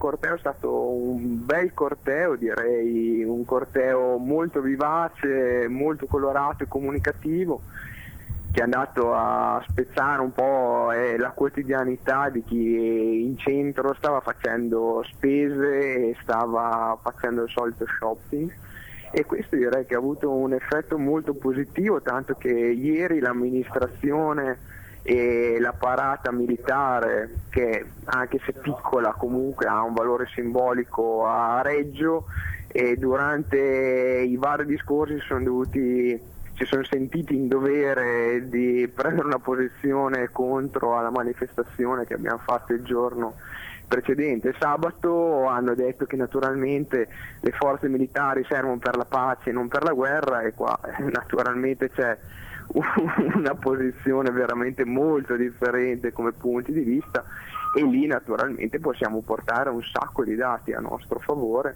corteo è stato un bel corteo, direi, un corteo molto vivace, molto colorato e comunicativo, che è andato a spezzare un po' la quotidianità di chi in centro stava facendo spese e stava facendo il solito shopping, e questo direi che ha avuto un effetto molto positivo, tanto che ieri l'amministrazione e la parata militare, che anche se piccola comunque ha un valore simbolico a Reggio, e durante i vari discorsi si sono sentiti in dovere di prendere una posizione contro alla manifestazione che abbiamo fatto il giorno precedente. Sabato hanno detto che naturalmente le forze militari servono per la pace e non per la guerra, e qua naturalmente c'è una posizione veramente molto differente come punti di vista, e lì naturalmente possiamo portare un sacco di dati a nostro favore,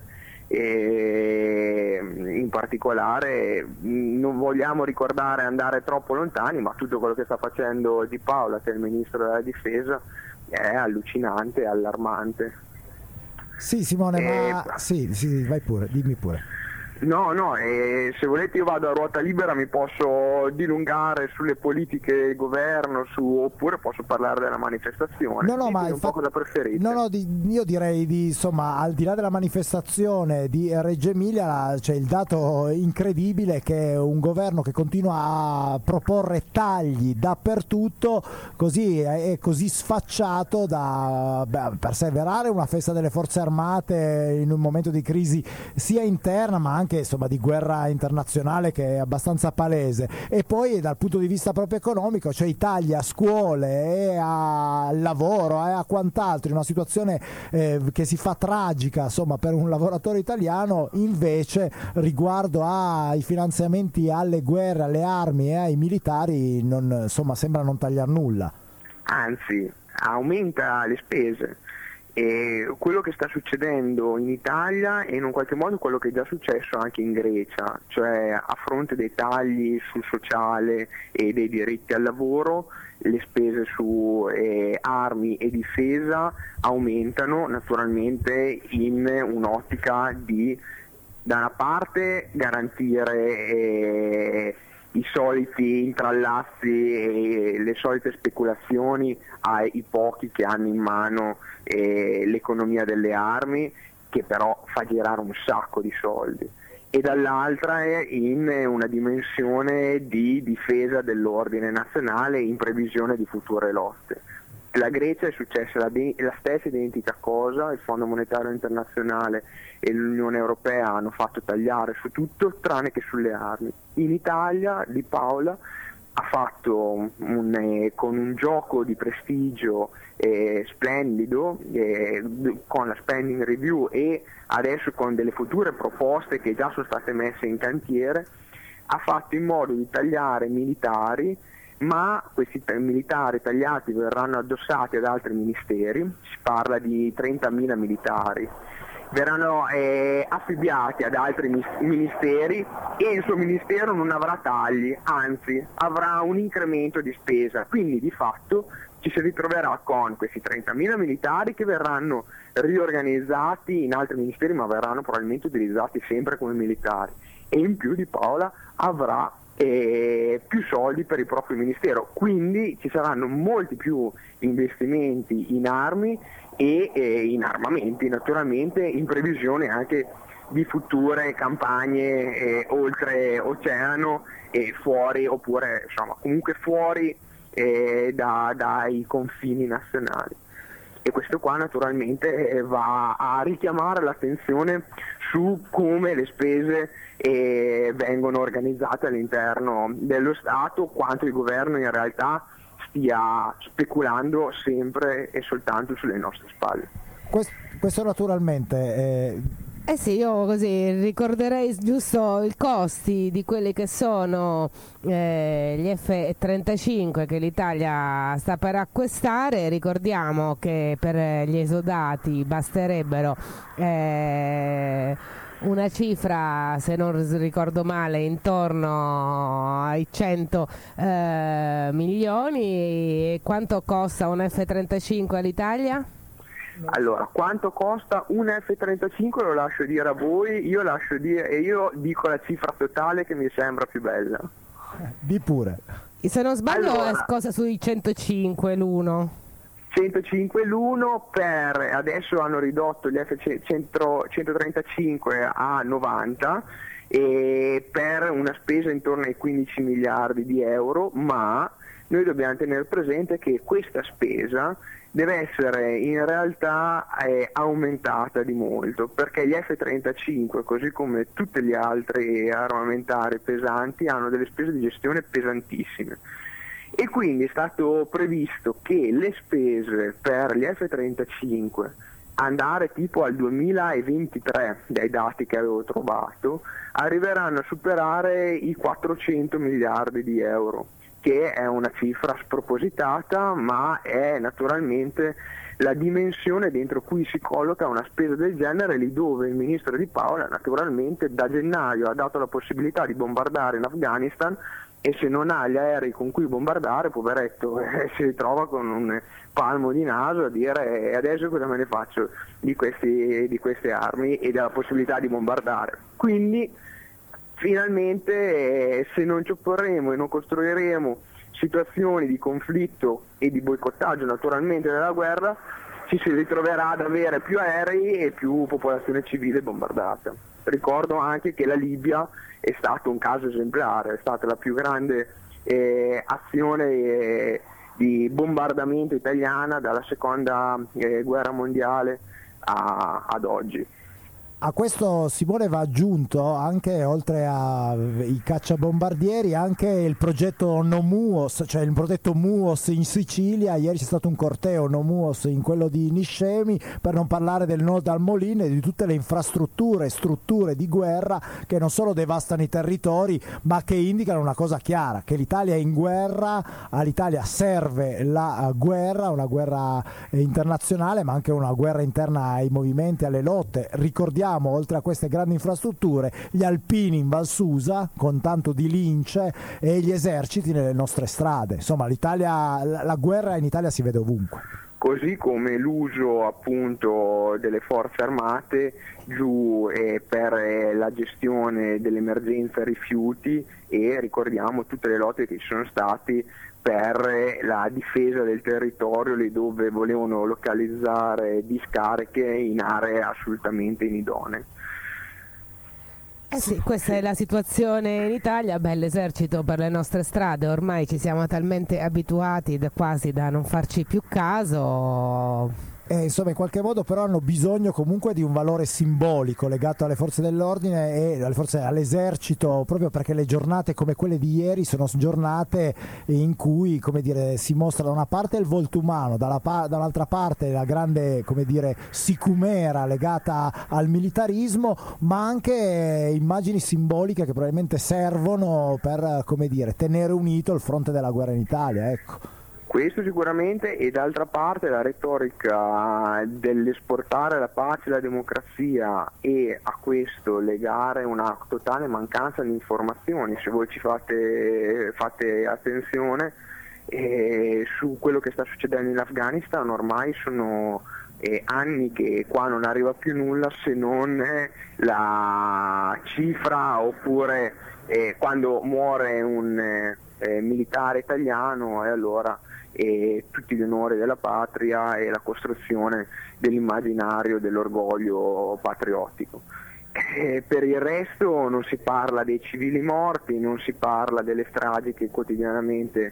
e in particolare non vogliamo andare troppo lontani, ma tutto quello che sta facendo Di Paola, che è il ministro della difesa, è allucinante, è allarmante. Sì, Simone, ma sì, vai pure, dimmi pure. No, se volete io vado a ruota libera, mi posso dilungare sulle politiche del governo, oppure posso parlare della manifestazione. No, ma un po' cosa preferite? Io direi insomma, al di là della manifestazione di Reggio Emilia, c'è il dato incredibile che è un governo che continua a proporre tagli dappertutto, così è così sfacciato da perseverare una festa delle forze armate in un momento di crisi sia interna ma anche insomma di guerra internazionale che è abbastanza palese, e poi dal punto di vista proprio economico c'è tagli a scuole e al lavoro e a quant'altro, in una situazione che si fa tragica insomma per un lavoratore italiano. Invece riguardo ai finanziamenti alle guerre, alle armi e ai militari sembra non tagliare nulla, anzi aumenta le spese. E quello che sta succedendo in Italia è in un qualche modo quello che è già successo anche in Grecia, cioè a fronte dei tagli sul sociale e dei diritti al lavoro, le spese su armi e difesa aumentano naturalmente in un'ottica di, da una parte, garantire i soliti intrallazzi e le solite speculazioni ai pochi che hanno in mano l'economia delle armi, che però fa girare un sacco di soldi, e dall'altra è in una dimensione di difesa dell'ordine nazionale in previsione di future lotte. La Grecia è successa la stessa identica cosa, il Fondo Monetario Internazionale e l'Unione Europea hanno fatto tagliare su tutto tranne che sulle armi. In Italia Di Paola ha fatto con un gioco di prestigio splendido, con la spending review e adesso con delle future proposte che già sono state messe in cantiere, ha fatto in modo di tagliare militari, ma questi militari tagliati verranno addossati ad altri ministeri. Si parla di 30.000 militari, verranno affibbiati ad altri ministeri, e il suo ministero non avrà tagli, anzi avrà un incremento di spesa, quindi di fatto ci si ritroverà con questi 30.000 militari che verranno riorganizzati in altri ministeri, ma verranno probabilmente utilizzati sempre come militari, e in più Di Paola avrà più soldi per il proprio ministero, quindi ci saranno molti più investimenti in armi e in armamenti, naturalmente in previsione anche di future campagne oltre oceano e fuori, oppure insomma comunque fuori dai confini nazionali. E questo qua naturalmente va a richiamare l'attenzione su come le spese vengono organizzate all'interno dello Stato, quanto il governo in realtà stia speculando sempre e soltanto sulle nostre spalle. Questo naturalmente sì, io così ricorderei giusto i costi di quelli che sono gli F-35 che l'Italia sta per acquistare. Ricordiamo che per gli esodati basterebbero una cifra, se non ricordo male, intorno ai 100 milioni. E quanto costa un F-35 all'Italia? Allora, quanto costa un F-35 lo lascio dire a voi, io dico la cifra totale che mi sembra più bella. Di pure. Se non sbaglio Allora, è cosa sui 105 l'uno. 105 l'uno, adesso hanno ridotto gli F-135 a 90 e per una spesa intorno ai 15 miliardi di euro, ma noi dobbiamo tenere presente che questa spesa deve essere in realtà aumentata di molto, perché gli F-35, così come tutti gli altri armamentari pesanti, hanno delle spese di gestione pesantissime. E quindi è stato previsto che le spese per gli F-35 andare tipo al 2023, dai dati che avevo trovato, arriveranno a superare i 400 miliardi di euro, che è una cifra spropositata, ma è naturalmente la dimensione dentro cui si colloca una spesa del genere, lì dove il ministro Di Paola naturalmente da gennaio ha dato la possibilità di bombardare in Afghanistan, e se non ha gli aerei con cui bombardare, poveretto, si ritrova con un palmo di naso a dire adesso cosa me ne faccio di queste armi e della possibilità di bombardare. Quindi finalmente se non ci opporremo e non costruiremo situazioni di conflitto e di boicottaggio naturalmente della guerra, ci si ritroverà ad avere più aerei e più popolazione civile bombardata. Ricordo anche che la Libia è stato un caso esemplare, è stata la più grande azione di bombardamento italiana dalla seconda guerra mondiale ad oggi. A questo, Simone, va aggiunto anche, oltre ai cacciabombardieri, anche il progetto NOMUOS, cioè il progetto MUOS in Sicilia. Ieri c'è stato un corteo NOMUOS in quello di Niscemi, per non parlare del Nord al Molino e di tutte le infrastrutture e strutture di guerra che non solo devastano i territori, ma che indicano una cosa chiara, che l'Italia è in guerra, all'Italia serve la guerra, una guerra internazionale, ma anche una guerra interna ai movimenti, alle lotte. Ricordiamo, oltre a queste grandi infrastrutture, gli alpini in Val Susa con tanto di lince e gli eserciti nelle nostre strade. Insomma, la guerra in Italia si vede ovunque. Così come l'uso appunto delle forze armate giù per la gestione dell'emergenza rifiuti, e ricordiamo tutte le lotte che ci sono state per la difesa del territorio, lì dove volevano localizzare discariche in aree assolutamente inidonee. Sì, questa è la situazione in Italia. L'esercito per le nostre strade ormai ci siamo talmente abituati quasi da non farci più caso. Insomma, in qualche modo però hanno bisogno comunque di un valore simbolico legato alle forze dell'ordine e all'esercito, proprio perché le giornate come quelle di ieri sono giornate in cui, come dire, si mostra da una parte il volto umano, dall'altra parte la grande, come dire, sicumera legata al militarismo, ma anche immagini simboliche che probabilmente servono per, come dire, tenere unito il fronte della guerra in Italia, ecco. Questo sicuramente, e d'altra parte la retorica dell'esportare la pace e la democrazia e a questo legare una totale mancanza di informazioni. Se voi ci fate attenzione su quello che sta succedendo in Afghanistan, ormai sono anni che qua non arriva più nulla se non la cifra, oppure quando muore un militare italiano, e allora tutti gli onori della patria e la costruzione dell'immaginario dell'orgoglio patriottico. Per il resto non si parla dei civili morti, non si parla delle stragi che quotidianamente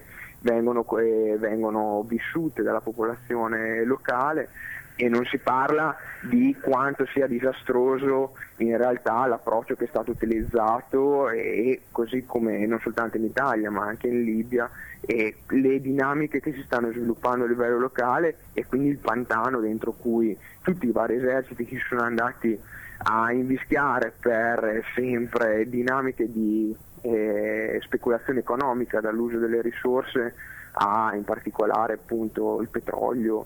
vengono vissute dalla popolazione locale, e non si parla di quanto sia disastroso in realtà l'approccio che è stato utilizzato, e così come non soltanto in Italia ma anche in Libia, e le dinamiche che si stanno sviluppando a livello locale, e quindi il pantano dentro cui tutti i vari eserciti che sono andati a invischiare per sempre dinamiche di speculazione economica, dall'uso delle risorse a in particolare appunto il petrolio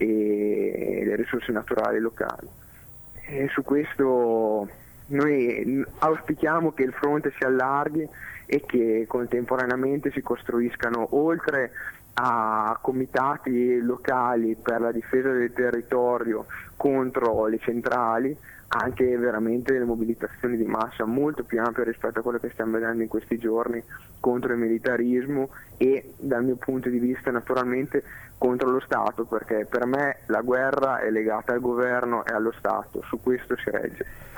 e le risorse naturali locali. E su questo noi auspichiamo che il fronte si allarghi e che contemporaneamente si costruiscano, oltre a comitati locali per la difesa del territorio contro le centrali, anche veramente delle mobilitazioni di massa molto più ampie rispetto a quello che stiamo vedendo in questi giorni contro il militarismo e, dal mio punto di vista, naturalmente contro lo Stato, perché per me la guerra è legata al governo e allo Stato, su questo si regge.